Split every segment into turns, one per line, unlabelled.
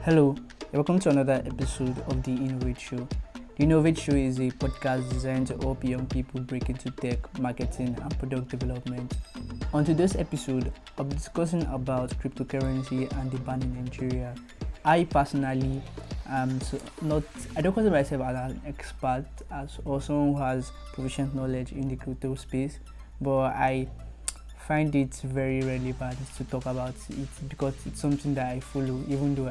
Hello, and welcome to another episode of the Innovate Show. The Innovate Show is a podcast designed to help young people break into tech, marketing, and product development. On today's episode, I'll be discussing about cryptocurrency and the ban in Nigeria. I personally I don't consider myself as an expert or someone who has proficient knowledge in the crypto space, but I find it very relevant to talk about it because it's something that I follow, even though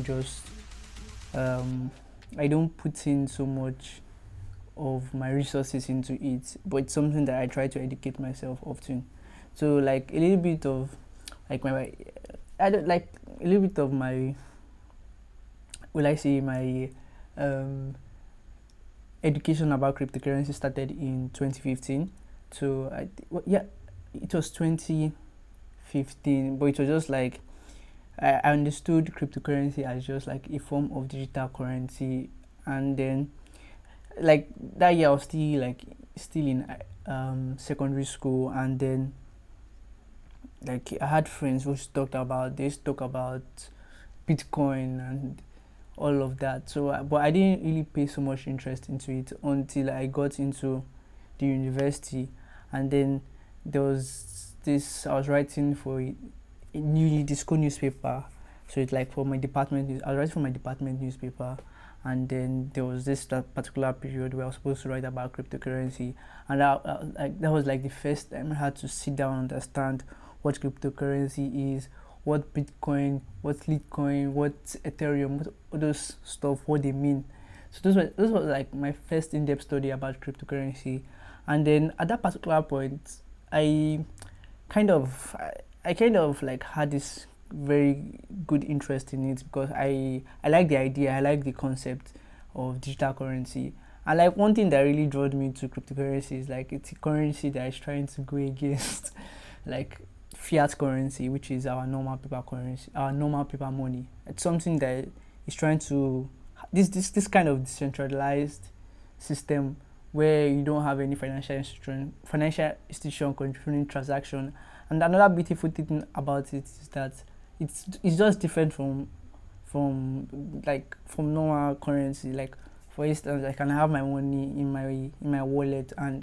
I don't put in so much of my resources into it, but it's something that I try to educate myself often. So like a little bit of like my I don't like a little bit of my will I say my education about cryptocurrency started in 2015. So it was 2015, but it was just like I understood cryptocurrency as just like a form of digital currency, and then like that year I was still in secondary school, and then like I had friends who talk about Bitcoin and all of that. So, but I didn't really pay so much interest into it until I got into the university, and then there was this. I was writing for the school newspaper, so it's like for my department. I was writing for my department newspaper, and then there was that particular period where I was supposed to write about cryptocurrency, and that was like the first time I had to sit down and understand what cryptocurrency is, what Bitcoin, what Litecoin, what Ethereum, what all those stuff, what they mean. So those were like my first in-depth study about cryptocurrency, and then at that particular point, I kind of I kind of like had this very good interest in it because I like the idea, I like the concept of digital currency. And like one thing that really drew me to cryptocurrency is like it's a currency that is trying to go against like fiat currency, which is our normal paper currency, our normal paper money. It's something that is trying to this kind of decentralized system where you don't have any financial institution controlling transaction. And another beautiful thing about it is that it's just different from normal currency. Like for instance, I can have my money in my wallet, and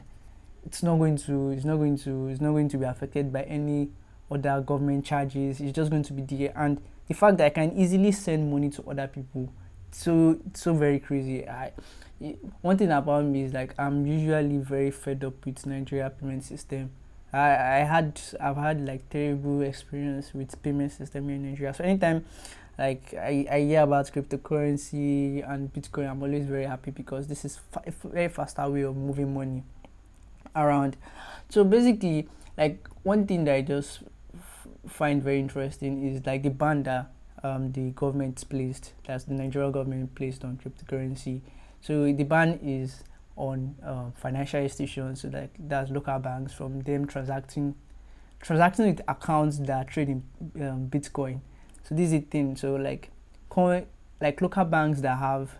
it's not going to be affected by any other government charges. It's just going to be there, and the fact that I can easily send money to other people, it's so very crazy. One thing about me is like I'm usually very fed up with Nigeria payment system. I've had like terrible experience with payment system in Nigeria. So anytime like I hear about cryptocurrency and Bitcoin, I'm always very happy because this is a very faster way of moving money around. So basically, like one thing that I just find very interesting is like the ban that the government placed, that's the Nigerian government placed on cryptocurrency. So the ban is on financial institutions, so like that's local banks, from them transacting with accounts that trade in Bitcoin. So this is the thing. So like local banks that have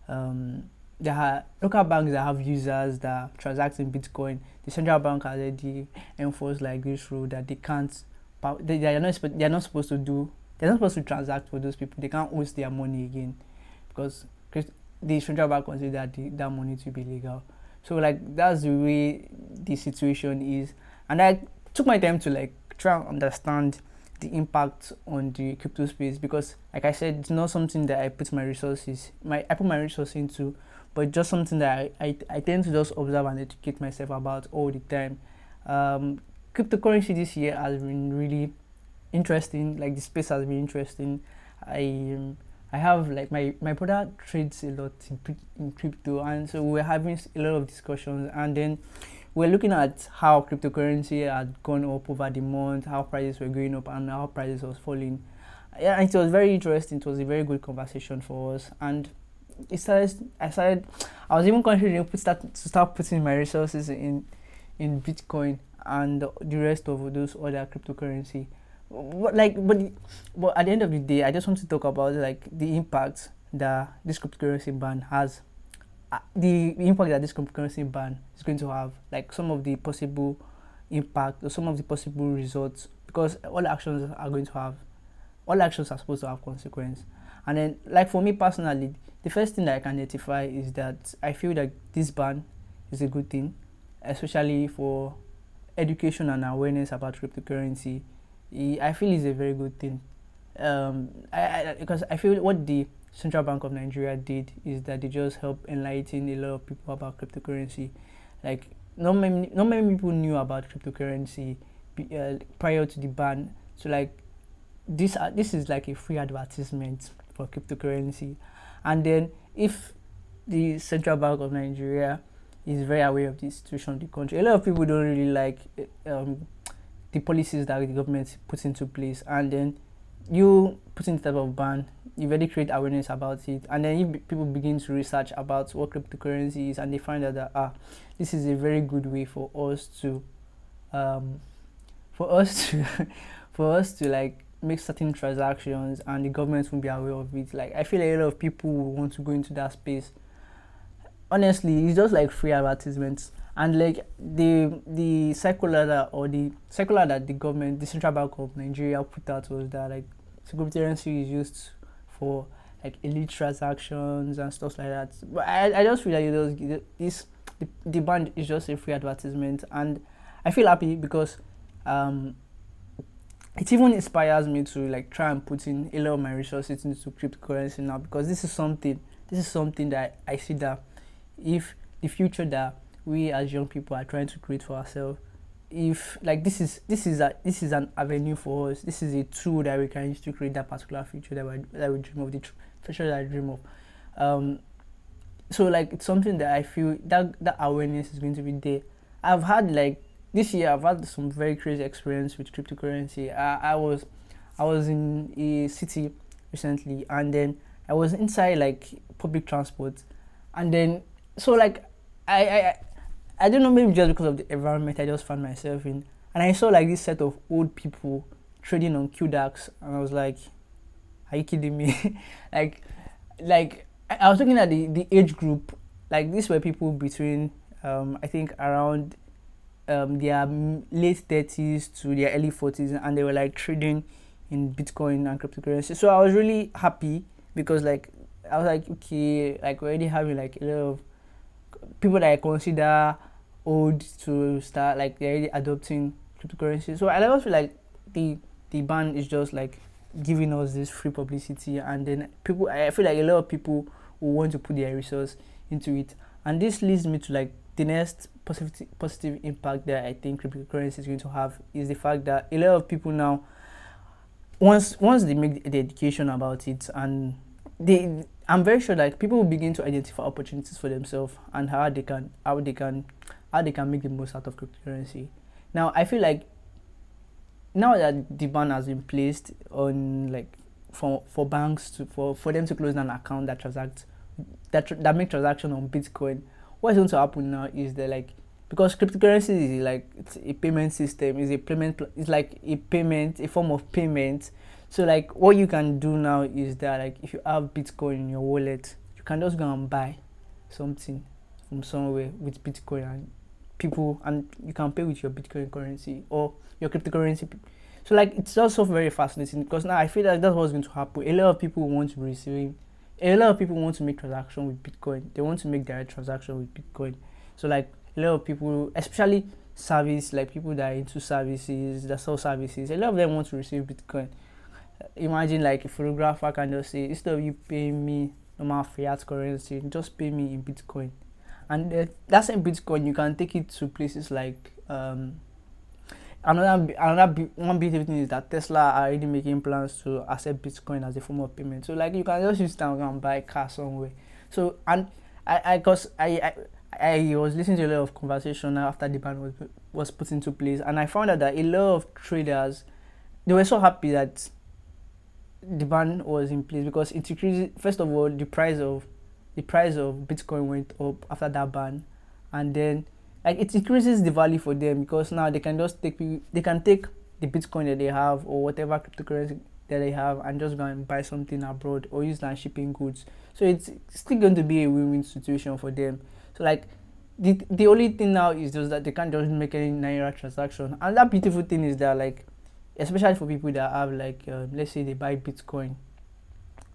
local banks that have users that transact in Bitcoin, the central bank has already enforced like this rule that they are not supposed to do they're not supposed to transact for those people. They can't host their money again because the central bank considers that money to be legal. So like that's the way the situation is, and I took my time to like try and understand the impact on the crypto space because, like I said, it's not something that I put my resources into, but just something that I tend to just observe and educate myself about all the time. Cryptocurrency this year has been really interesting. Like the space has been interesting. I have like my brother trades a lot in crypto, and so we're having a lot of discussions, and then we're looking at how cryptocurrency had gone up over the month, how prices were going up and how prices was falling. Yeah, and it was very interesting. It was a very good conversation for us, and I was even considering to start putting my resources in Bitcoin and the rest of those other cryptocurrency. But at the end of the day, I just want to talk about like the impact that this cryptocurrency ban has, the impact that this cryptocurrency ban is going to have, like some of the possible impact or some of the possible results, because all actions are supposed to have consequence, And then, like for me personally, the first thing that I can identify is that I feel that this ban is a good thing, especially for education and awareness about cryptocurrency. I feel is a very good thing. Because I feel what the Central Bank of Nigeria did is that they just helped enlighten a lot of people about cryptocurrency. Like not many people knew about cryptocurrency prior to the ban. So like this is like a free advertisement for cryptocurrency, and then if the Central Bank of Nigeria is very aware of the situation of the country, a lot of people don't really like the policies that the government puts into place, and then you put in the type of ban, you already create awareness about it, and then people begin to research about what cryptocurrency is, and they find out that this is a very good way for us to um, for us to for us to like make certain transactions, and the government won't be aware of it. Like I feel like a lot of people will want to go into that space. Honestly, it's just like free advertisements, and like the circular that the government, the Central Bank of Nigeria put out was that like cryptocurrency is used for like elite transactions and stuff like that. But I just feel like the band is just a free advertisement, and I feel happy because um it even inspires me to like try and put in a lot of my resources into cryptocurrency now, because this is something that I see that if the future that we as young people are trying to create for ourselves, if like this is an avenue for us, this is a tool that we can use to create that particular future that we dream of, the future that I dream of. um so like it's something that I feel that awareness is going to be there. I've had like this year I've had some very crazy experience with cryptocurrency. I was in a city recently, and then I was inside like public transport, and then so like I I I don't know, maybe just because of the environment I just found myself in, and I saw like this set of old people trading on QDAX, and I was like, are you kidding me? like I was looking at the age group. Like these were people between I think around their late 30s to their early 40s, and they were like trading in Bitcoin and cryptocurrency. So I was really happy because like I was like, okay, like we're already having like a lot of people that I consider old to start, like they're already adopting cryptocurrency. So I always feel like the ban is just like giving us this free publicity, and then people, I feel like a lot of people will want to put their resource into it, and this leads me to like the next positive impact that I think cryptocurrency is going to have is the fact that a lot of people now, once they make the education about it, and I'm very sure that people will begin to identify opportunities for themselves, and how they can make the most out of cryptocurrency. Now I feel like now that the ban has been placed on like for banks to for them to close down an account that that make transaction on Bitcoin, what's going to happen now is that like, because cryptocurrency is like it's a payment system, is a it's like a form of payment. So like what you can do now is that like if you have Bitcoin in your wallet, you can just go and buy something from somewhere with Bitcoin, and you can pay with your Bitcoin currency or your cryptocurrency. So like it's also very fascinating because now I feel like that's what's going to happen. A lot of people want to make transaction with Bitcoin. They want to make direct transaction with Bitcoin. So like a lot of people, especially service, like people that are into services, that sell services, a lot of them want to receive Bitcoin. Imagine like a photographer can just say, instead of you paying me normal fiat currency, just pay me in Bitcoin. And that's in Bitcoin, you can take it to places like one beautiful thing is that Tesla are already making plans to accept Bitcoin as a form of payment. So like you can just use that and buy a car somewhere. So and cause I was listening to a lot of conversation after the ban was put into place, and I found out that a lot of traders, they were so happy that the ban was in place because it increased. First of all, the price of Bitcoin went up after that ban, and then like it increases the value for them because now they can just take the Bitcoin that they have or whatever cryptocurrency that they have and just go and buy something abroad or use that shipping goods. So it's still going to be a win-win situation for them. So like the only thing now is just that they can't just make any naira transaction. And that beautiful thing is that like, especially for people that have like let's say they buy Bitcoin,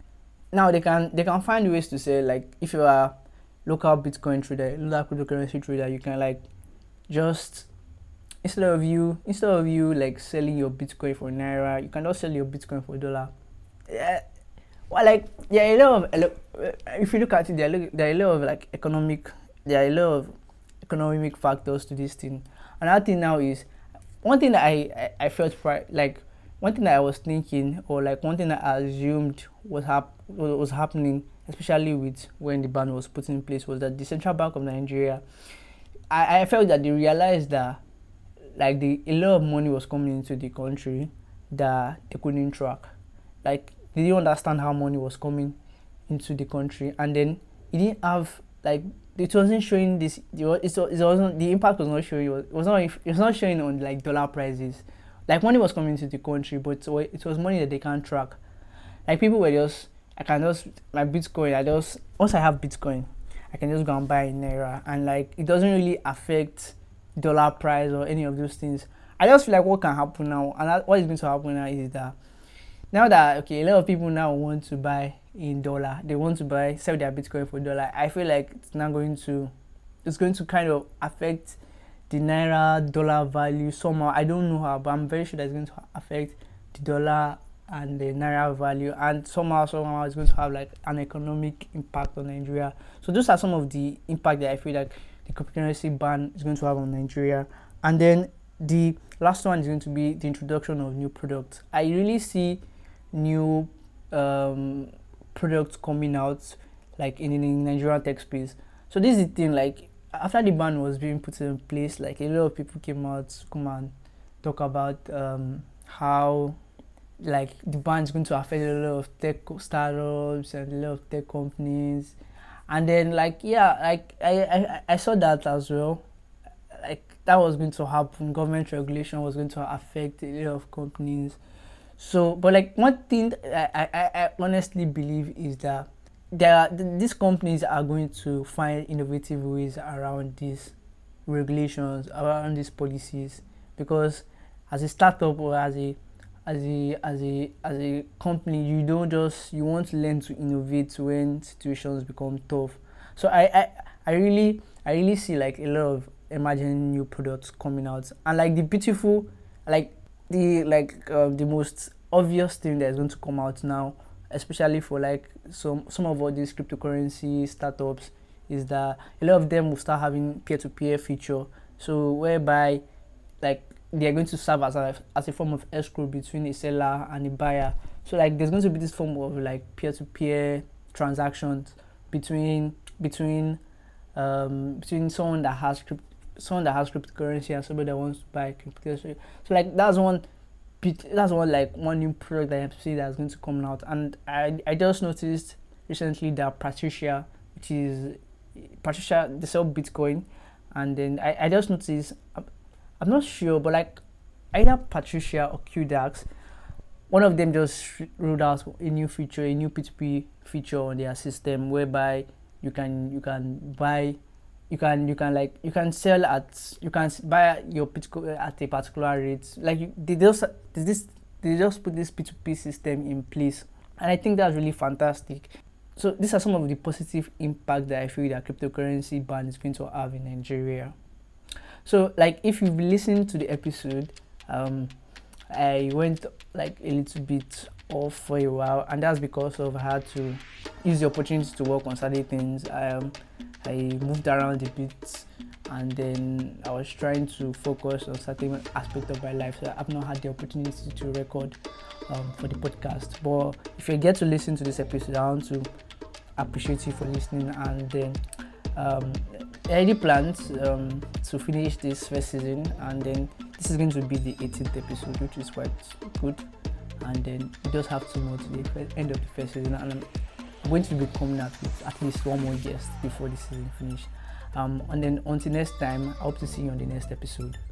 now they can find ways to say, like, if you are local Bitcoin trader, local cryptocurrency trader, you can like just instead of you like selling your Bitcoin for naira, you can just sell your Bitcoin for dollar. Yeah, well, like, yeah, if you look at it, there are a lot of like there are a lot of economic factors to this thing. Another thing now is one thing that I felt like one thing that I was thinking, or like one thing that I assumed was happening, especially with when the ban was put in place, was that the Central Bank of Nigeria, I felt that they realized that like a lot of money was coming into the country that they couldn't track. Like, they didn't understand how money was coming into the country, and then it didn't have like, it wasn't showing this. It wasn't, the impact was not showing. It was not showing on like dollar prices. Like, money was coming into the country, but it was money that they can't track. Like, people were just, I can just, my Bitcoin, once I have Bitcoin, I can just go and buy in naira, and like, it doesn't really affect dollar price or any of those things. I just feel like what can happen now, and what is going to happen now is that now that, okay, a lot of people now want to buy in dollar, they want to sell their Bitcoin for dollar. I feel like it's going to kind of affect the naira dollar value somehow. I don't know how, but I'm very sure that it's going to affect the dollar and the naira value, and somehow it's going to have like an economic impact on Nigeria. So those are some of the impact that I feel like the cryptocurrency ban is going to have on Nigeria. And then the last one is going to be the introduction of new products. I really see new products coming out like in the Nigerian tech space. So this is the thing, like, after the ban was being put in place, like, a lot of people came out to come and talk about how like the ban is going to affect a lot of tech startups and a lot of tech companies. And then, like, yeah, like I saw that as well. Like, that was going to happen. Government regulation was going to affect a lot of companies. So, but like, one thing I honestly believe is that these companies are going to find innovative ways around these regulations, around these policies, because as a startup or as a company, you want to learn to innovate when situations become tough. So I really see like a lot of emerging new products coming out, and like the beautiful, like the most obvious thing that is going to come out now, especially for like some of all these cryptocurrency startups, is that a lot of them will start having peer-to-peer feature, so whereby like they are going to serve as a form of escrow between a seller and a buyer. So like there's going to be this form of like peer-to-peer transactions between someone that has cryptocurrency and somebody that wants to buy cryptocurrency. So like that's one new product that I see that's going to come out. And I just noticed recently that Patricia, they sell Bitcoin, and then I just noticed, I'm not sure, but like either Patricia or QDAX, one of them just rolled out a new P2P feature on their system, whereby you can buy your Bitcoin at a particular rate. Like they just put this P2P system in place, and I think that's really fantastic. So these are some of the positive impact that I feel that cryptocurrency ban is going to have in Nigeria. So like if you've listened to the episode, I went like a little bit off for a while, and that's because of I had to use the opportunity to work on certain things. I moved around a bit, and then I was trying to focus on certain aspect of my life, so I've not had the opportunity to record for the podcast. But if you get to listen to this episode, I want to appreciate you for listening. And then I already planned to finish this first season, and then this is going to be the 18th episode, which is quite good. And then we just have 2 more to the end of the first season, and I'm going to be coming out with at least 1 more guest before the season finish. And then until next time, I hope to see you on the next episode.